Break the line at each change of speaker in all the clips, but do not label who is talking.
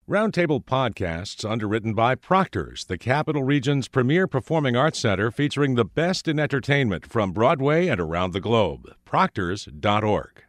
Roundtable Podcasts, underwritten by Proctor's, the Capital Region's premier performing arts center featuring the best in entertainment from Broadway and around the globe. Proctors.org.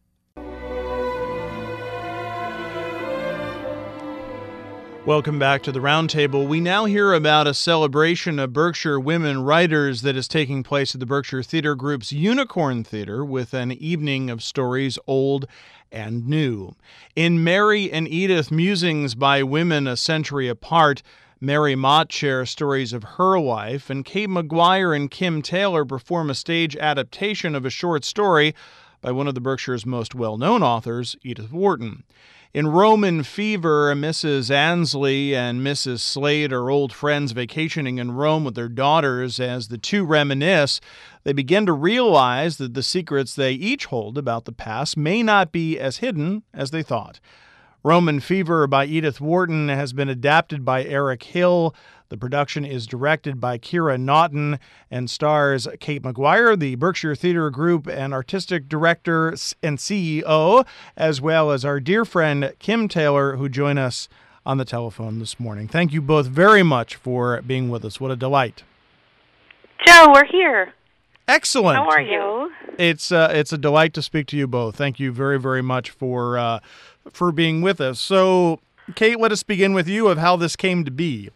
Welcome back to the Roundtable. We now hear about a celebration of Berkshire women writers that is taking place at the Berkshire Theater Group's Unicorn Theater with an evening of stories old and new. In Mary and Edith, Musings by Women a Century Apart, Mary Mott shares stories of her life, and Kate McGuire and Kim Taylor perform a stage adaptation of a short story by one of the Berkshire's most well-known authors, Edith Wharton. In Roman Fever, Mrs. Ansley and Mrs. Slade are old friends vacationing in Rome with their daughters. As the two reminisce, they begin to realize that the secrets they each hold about the past may not be as hidden as they thought. Roman Fever by Edith Wharton has been adapted by Eric Hill. The production is directed by Kira Naughton and stars Kate McGuire, the Berkshire Theater Group and artistic director and CEO, as well as our dear friend Kim Taylor, who join us on the telephone this morning. Thank you both very much for being with us. What a delight.
Joe, we're here.
Excellent.
How are you?
It's a delight to speak to you both. Thank you very, very much for being with us. So, Kate, let us begin with you of how this came to be.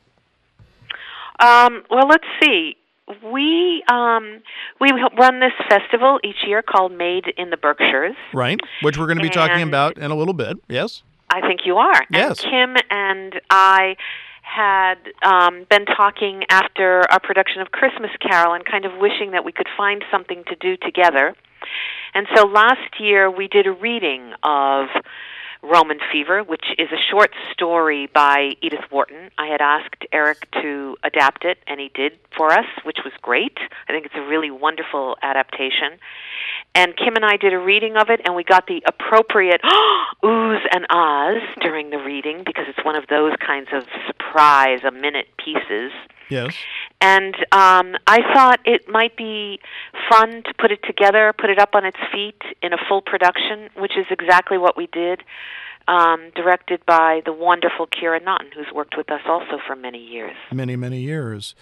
Well, let's see. We run this festival each year called Made in the Berkshires.
Right, which we're going to be talking about in a little bit, yes?
I think you are.
Yes.
And Kim and I had been talking after our production of Christmas Carol and kind of wishing that we could find something to do together. And so last year we did a reading of Roman Fever, which is a short story by Edith Wharton. I had asked Eric to adapt it, and he did for us, which was great. I think it's a really wonderful adaptation. And Kim and I did a reading of it, and we got the appropriate oohs and ahs during the reading, because it's one of those kinds of surprise, a-minute pieces.
Yes.
And I thought it might be fun to put it together, put it up on its feet in a full production, which is exactly what we did, directed by the wonderful Kira Naughton, who's worked with us also for many years.
Many, many years.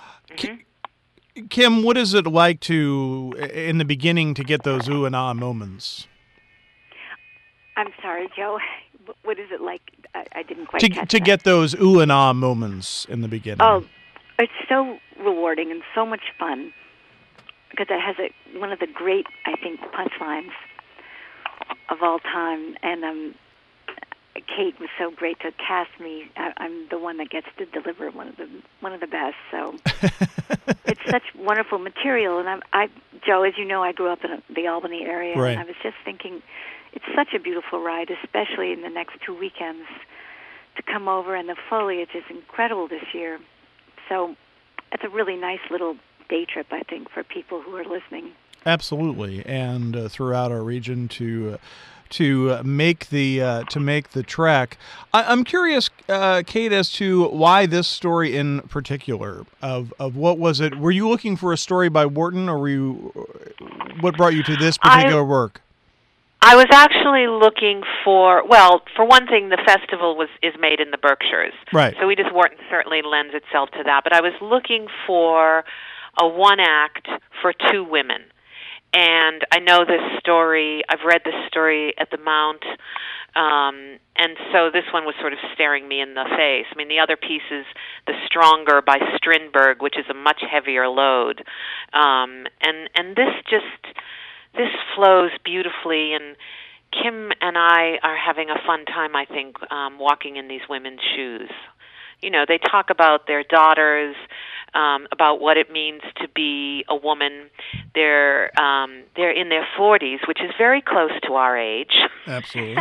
Mm-hmm.
Kim, what is it like to, in the beginning, to get those ooh and ah moments?
I'm sorry, Joe. What is it like? I didn't quite catch that.
To get those ooh and ah moments in the beginning.
Oh, it's so rewarding and so much fun because it has one of the great, I think, punchlines of all time. And Kate was so great to cast me. I'm the one that gets to deliver one of the best. So it's such wonderful material. And I, Joe, as you know, I grew up in the Albany area,
right.
And I was just thinking, it's such a beautiful ride, especially in the next 2 weekends to come over, and the foliage is incredible this year. So it's a really nice little day trip, I think, for people who are listening.
Absolutely, and throughout our region to make the trek. I'm curious, Kate, as to why this story in particular. Of what was it? Were you looking for a story by Wharton, or what brought you to this particular work?
I was actually looking for one thing, the festival is made in the Berkshires.
Right.
So Edith Wharton certainly lends itself to that. But I was looking for a one-act for two women. And I know this story, I've read this story at the Mount, and so this one was sort of staring me in the face. I mean, the other piece is The Stronger by Strindberg, which is a much heavier load. And this flows beautifully, and Kim and I are having a fun time, I think, walking in these women's shoes. You know, they talk about their daughters, about what it means to be a woman. They're in their 40s, which is very close to our age.
Absolutely.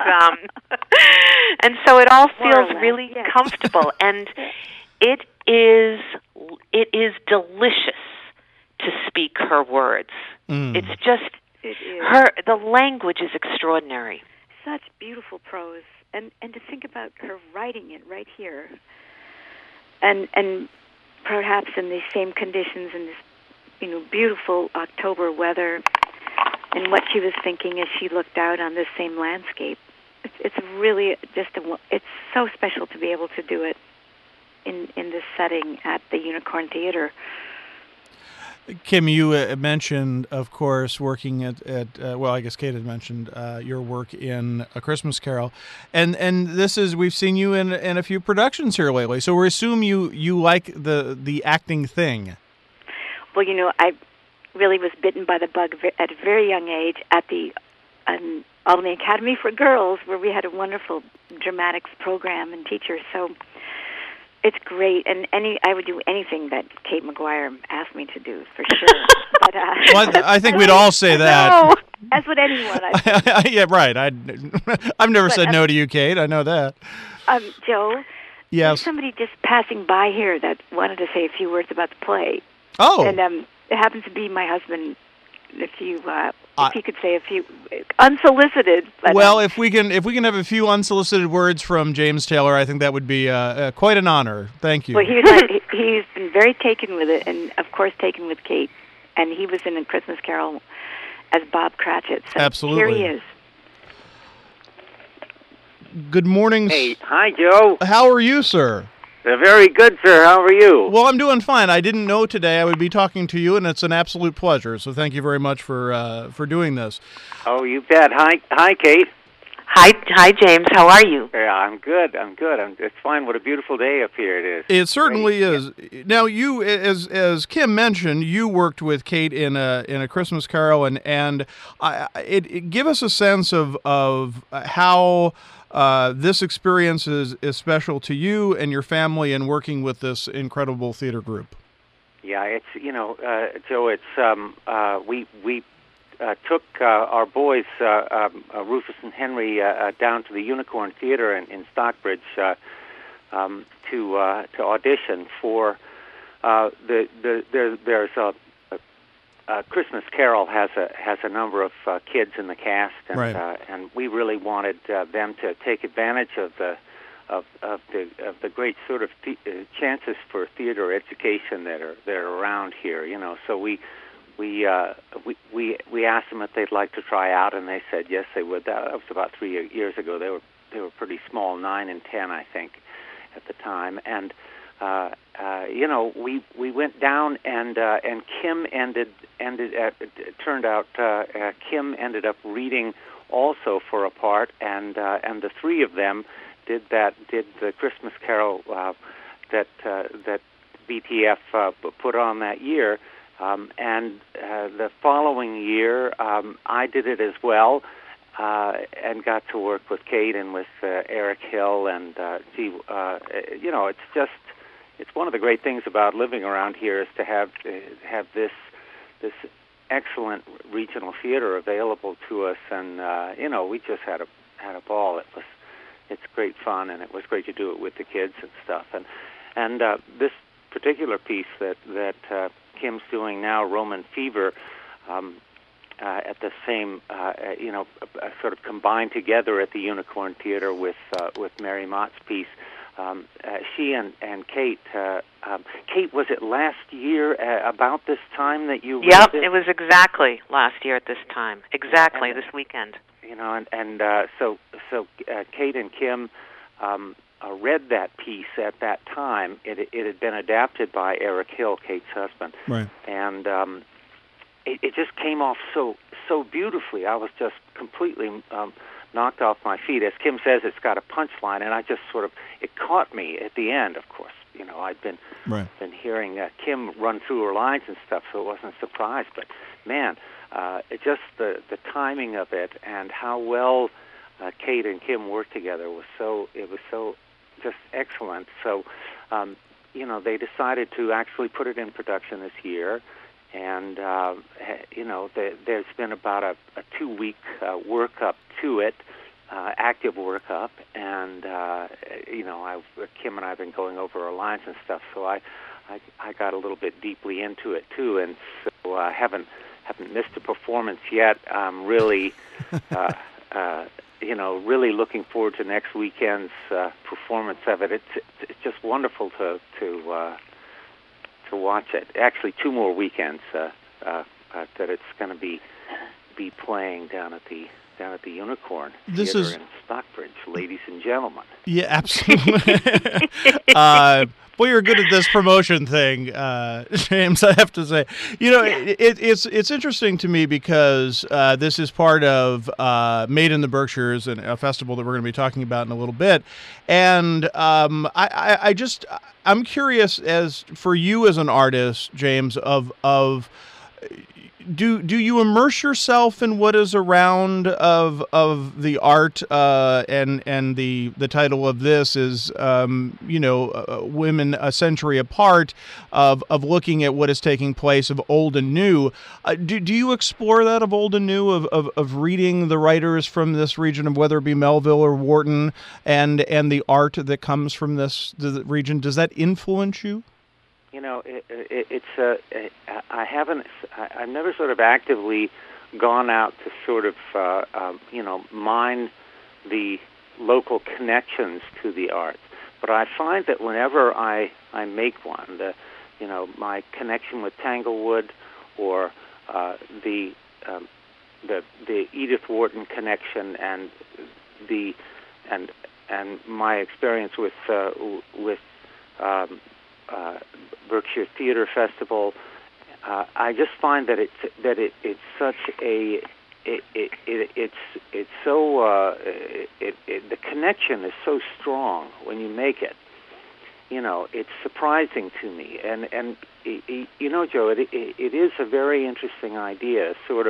And so it all feels really comfortable, and it is delicious to speak her words. It's just the language is extraordinary.
Such beautiful prose, and to think about her writing it right here, and perhaps in these same conditions in this beautiful October weather, and what she was thinking as she looked out on this same landscape. it's really just it's so special to be able to do it in this setting at the Unicorn Theater.
Kim, you mentioned, of course, working at well, I guess Kate had mentioned your work in A Christmas Carol, and this is, we've seen you in a few productions here lately. So we assume you like the acting thing.
Well, I really was bitten by the bug at a very young age at the Albany Academy for Girls, where we had a wonderful dramatics program and teacher. So it's great, and I would do anything that Kate McGuire asked me to do, for sure. But,
well, I think we'd all say that.
No, as would anyone.
Yeah, right. I've never said no to you, Kate. I know that.
Joe?
Yes?
There's somebody just passing by here that wanted to say a few words about the play.
Oh.
And it happens to be my husband. If he could say a few unsolicited. But,
well, if we can have a few unsolicited words from James Taylor, I think that would be quite an honor. Thank you.
Well, he's been very taken with it, and of course taken with Kate. And he was in A Christmas Carol as Bob Cratchit. So
absolutely.
Here he is.
Good morning.
Hey, hi, Joe.
How are you, sir?
Very good, sir. How are you?
Well, I'm doing fine. I didn't know today I would be talking to you, and it's an absolute pleasure. So thank you very much for doing this.
Oh, you bet. Hi, Kate.
Hi, James. How are you?
Yeah, I'm good. It's fine. What a beautiful day up here it is.
It certainly is. Now, you, as Kim mentioned, you worked with Kate in a Christmas Carol, and give us a sense of how this experience is special to you and your family in working with this incredible theater group.
Yeah, it's Joe. It's we took our boys, Rufus and Henry, down to the Unicorn Theater in Stockbridge to audition for there's a Christmas Carol has a number of kids in the cast, and
right.
And we really wanted them to take advantage of the great sort of chances for theater education that are around here. So we asked them if they'd like to try out, and they said yes, they would. That was about 3 years ago. They were pretty small, 9 and 10, I think, at the time, and we went down, and Kim turned out Kim ended up reading also for a part, and the three of them did the Christmas Carol that BTF put on that year. And the following year, I did it as well, and got to work with Kate and with Eric Hill, and it's one of the great things about living around here is to have this excellent regional theater available to us, and we just had a ball. It's great fun, and it was great to do it with the kids and stuff, and this particular piece that Kim's doing now, Roman Fever, at the same, sort of combined together at the Unicorn Theater with Mary Mott's piece. She and Kate, Kate, was it last year about this time that you?
Yep, it was exactly last year at this time. Exactly, this weekend.
So Kate and Kim read that piece at that time. It had been adapted by Eric Hill, Kate's husband,
right?
And it just came off so beautifully. I was just completely knocked off my feet. As Kim says, it's got a punchline, and I just it caught me at the end. Of course, I'd been hearing Kim run through her lines and stuff, so it wasn't a surprise. But man, it just the timing of it and how well Kate and Kim worked together was so just excellent. So they decided to actually put it in production this year. And, there's been about a 2-week workup to it, active workup, and, Kim and I have been going over our lines and stuff, so I got a little bit deeply into it, too, and so I haven't missed a performance yet. I'm really, really looking forward to next weekend's performance of it. It's just wonderful to watch it. Actually, 2 more weekends that it's going to be playing down at the down at the Unicorn
This
Theater
is
in Stockbridge, ladies and gentlemen.
Yeah, absolutely. Boy, you're good at this promotion thing, James, I have to say. You know, it's interesting to me because this is part of Made in the Berkshires, and a festival that we're going to be talking about in a little bit. And I'm curious, as for you as an artist, James, do you immerse yourself in what is around of the art, and the title of this is Women a Century Apart, of looking at what is taking place of old and new. Do you explore that of old and new, of reading the writers from this region, of whether it be Melville or Wharton, and the art that comes from the region? Does that influence you?
You know, I've never sort of actively gone out to sort of, mine the local connections to the arts. But I find that whenever I make one, my connection with Tanglewood, or the Edith Wharton connection, and my experience with Berkshire Theater Festival, I just find that it's such a the connection is so strong when you make it. You know, it's surprising to me, and you know, Joe, it is a very interesting idea. Sort of,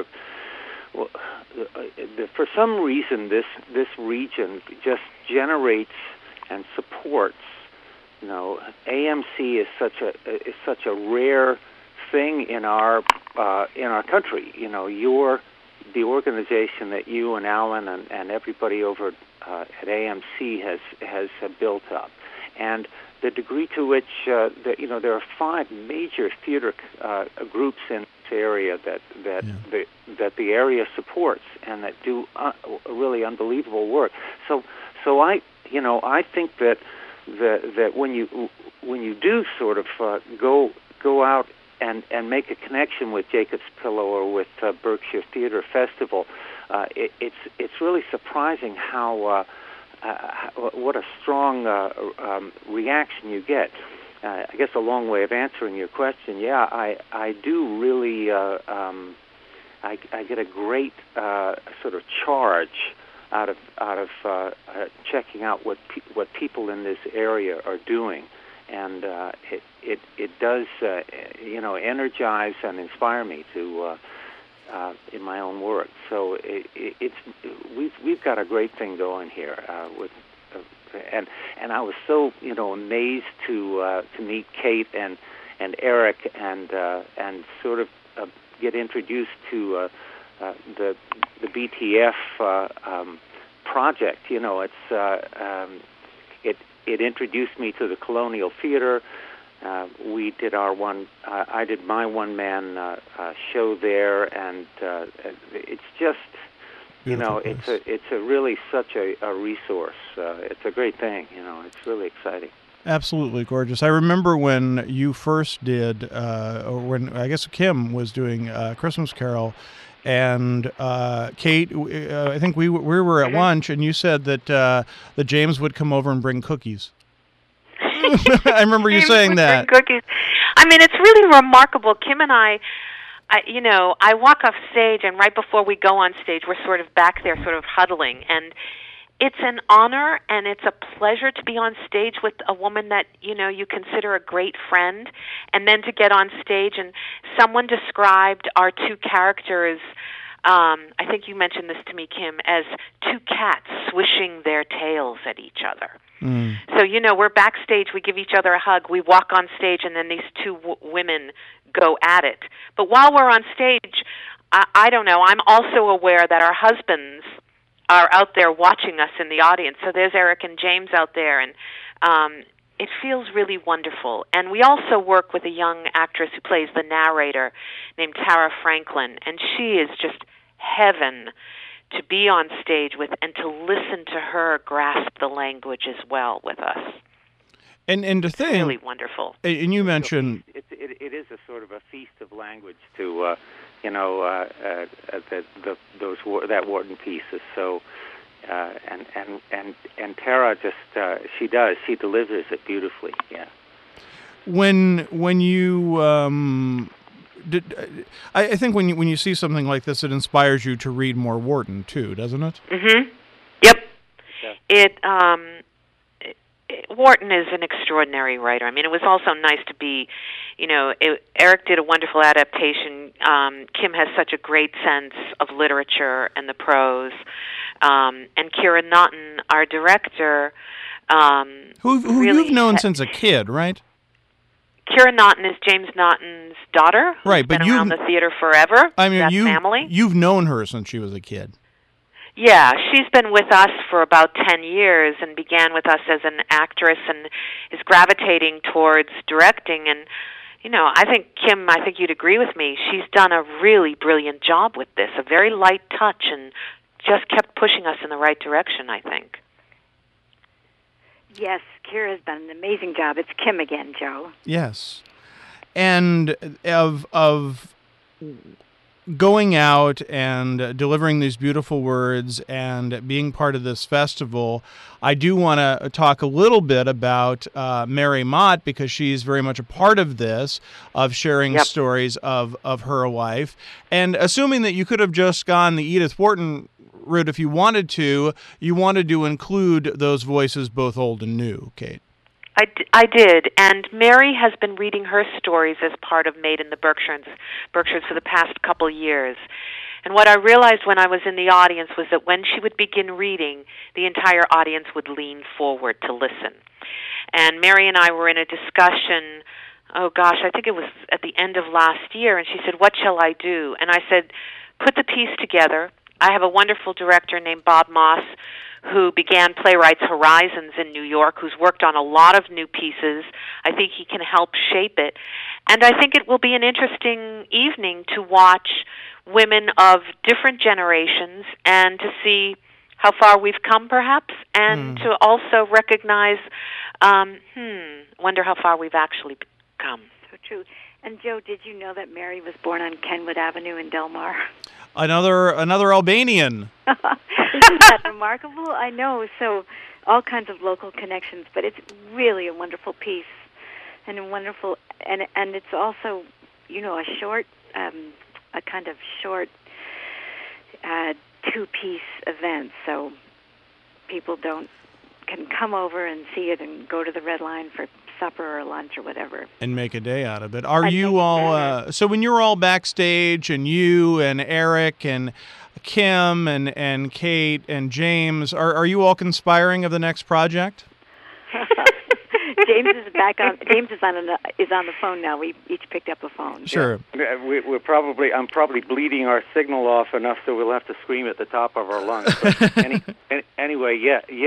for some reason, this region just generates and supports. You know, AMC is such a rare thing in our country. You know, the organization that you and Alan and everybody over at AMC has built up, and the degree to which there are 5 major theater groups in this area that the area supports, and that do really unbelievable work. So I think that when you do sort of go out and make a connection with Jacob's Pillow or with Berkshire Theater Festival, it's really surprising how what a strong reaction you get. I guess a long way of answering your question. Yeah, I do really. I get a great sort of charge out of checking out what people in this area are doing, and it does energize and inspire me to in my own work. So we've got a great thing going here and I was so amazed to meet Kate and Eric and sort of get introduced to the BTF project. You know, it introduced me to the Colonial Theater. We did I did my one-man show there, and it's just it's a really such a resource. It's a great thing. It's really exciting.
Absolutely gorgeous. I remember when you first did, or when I guess Kim was doing Christmas Carol, and Kate, I think we were at lunch, and you said that James would come over and bring cookies. I remember you saying that.
Bring cookies. I mean, it's really remarkable. Kim and I walk off stage, and right before we go on stage, we're sort of back there, sort of huddling, and it's an honor and it's a pleasure to be on stage with a woman that you consider a great friend, and then to get on stage. And someone described our 2 characters, I think you mentioned this to me, Kim, as 2 cats swishing their tails at each other. So we're backstage, we give each other a hug, we walk on stage, and then these 2 women go at it. But while we're on stage, I don't know, I'm also aware that our husbands are out there watching us in the audience. So there's Eric and James out there, and it feels really wonderful. And we also work with a young actress who plays the narrator named Tara Franklin, and she is just heaven to be on stage with and to listen to her grasp the language as well with us.
And to think,
it's really wonderful.
And you mentioned
it is a sort of a feast of language to that Wharton piece is so. And Tara just she delivers it beautifully. Yeah.
When you I think when you see something like this, it inspires you to read more Wharton too, doesn't it?
Mm-hmm. Yep.
Yeah.
Wharton is an extraordinary writer. I mean, it was also nice to be, Eric did a wonderful adaptation. Kim has such a great sense of literature and the prose. And Keira Naughton, our director,
who
really
you've known since a kid, right?
Keira Naughton is James Naughton's daughter, who's
right, but
been around the theater forever.
I mean,
family.
You've known her since she was a kid.
Yeah, she's been with us for about 10 years and began with us as an actress and is gravitating towards directing. And, I think, Kim, I think you'd agree with me. She's done a really brilliant job with this, a very light touch, and just kept pushing us in the right direction, I think.
Yes, Keira's done an amazing job. It's Kim again, Joe.
Yes. And of going out and delivering these beautiful words and being part of this festival, I do want to talk a little bit about Mary Mott, because she's very much a part of this, of sharing stories of her life. And assuming that you could have just gone the Edith Wharton route if you wanted to include those voices, both old and new, Kate.
I did, and Mary has been reading her stories as part of Made in the Berkshires for the past couple years. And what I realized when I was in the audience was that when she would begin reading, the entire audience would lean forward to listen. And Mary and I were in a discussion, I think it was at the end of last year, and she said, "What shall I do?" And I said, "Put the piece together." I have a wonderful director named Bob Moss, who began Playwrights Horizons in New York, who's worked on a lot of new pieces. I think he can help shape it. And I think it will be an interesting evening to watch women of different generations and to see how far we've come, perhaps, and to also recognize, wonder how far we've actually come.
So true. And, Joe, did you know that Mary was born on Kenwood Avenue in Del Mar?
Another Albanian.
Isn't that remarkable? I know. So all kinds of local connections, but it's really a wonderful piece and and it's also, a short, a kind of short two-piece event. So people can come over and see it and go to the Red Line for supper or lunch or whatever. And
make a day out of it. Are you all, so when you're all backstage and you and Eric and Kim and Kate and James, are you all conspiring of the next project?
James is back on. James is on the phone now. We each picked up a phone.
Sure.
Yeah. I'm probably bleeding our signal off enough, so we'll have to scream at the top of our lungs. But anyway,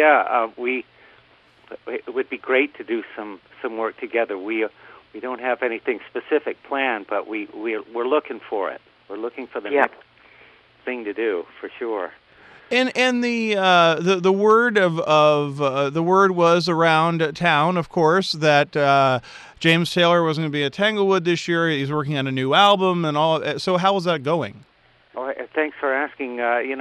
it would be great to do some work together. We don't have anything specific planned, but we're looking for it. We're looking for the next thing to do, for sure.
And the word the word was around town, of course, that James Taylor was going to be at Tanglewood this year. He's working on a new album and all. So how is that going?
Oh, thanks for asking.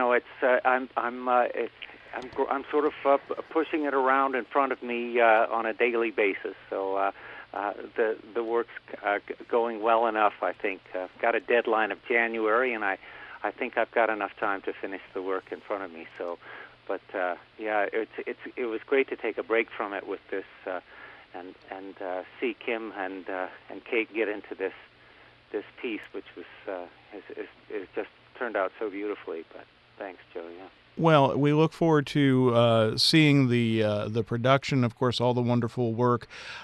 I'm sort of pushing it around in front of me on a daily basis. So the work's going well enough, I think. I've got a deadline of January, and I think I've got enough time to finish the work in front of me. So, but it was great to take a break from it with this and see Kim and Kate get into this piece, which was is just turned out so beautifully. But thanks, Joe. Yeah.
Well, we look forward to seeing the production, of course, all the wonderful work.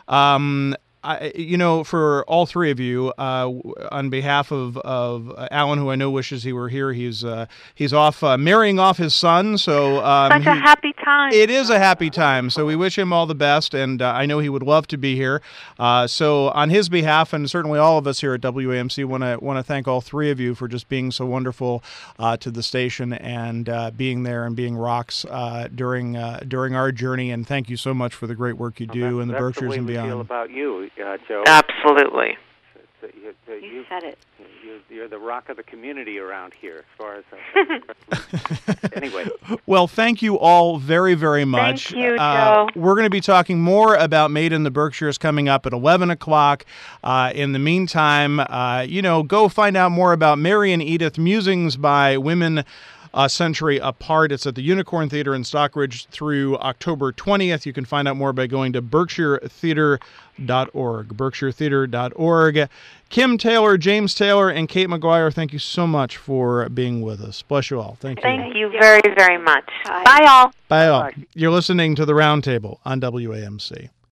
For all three of you, on behalf of Alan, who I know wishes he were here, he's off marrying off his son. So
such a happy time.
It is a happy time. So we wish him all the best, and I know he would love to be here. So on his behalf, and certainly all of us here at WAMC, want to thank all three of you for just being so wonderful to the station and being there and being rocks during our journey. And thank you so much for the great work you do in the Berkshires and beyond.
That's the way we feel about you. Joe.
Absolutely.
You said it.
You're the rock of the community around here, as far as anyway.
Well, thank you all very, very much.
Thank you, Joe.
We're going to be talking more about Made in the Berkshires coming up at 11 o'clock. In the meantime, go find out more about Mary and Edith, Musings by Women a Century Apart. It's at the Unicorn Theater in Stockbridge through October 20th. You can find out more by going to berkshiretheater.org, berkshiretheater.org. Kim Taylor, James Taylor, and Kate McGuire, thank you so much for being with us. Bless you all. Thank you.
Thank you very, very much. Bye all.
Bye all. You're listening to The Roundtable on WAMC.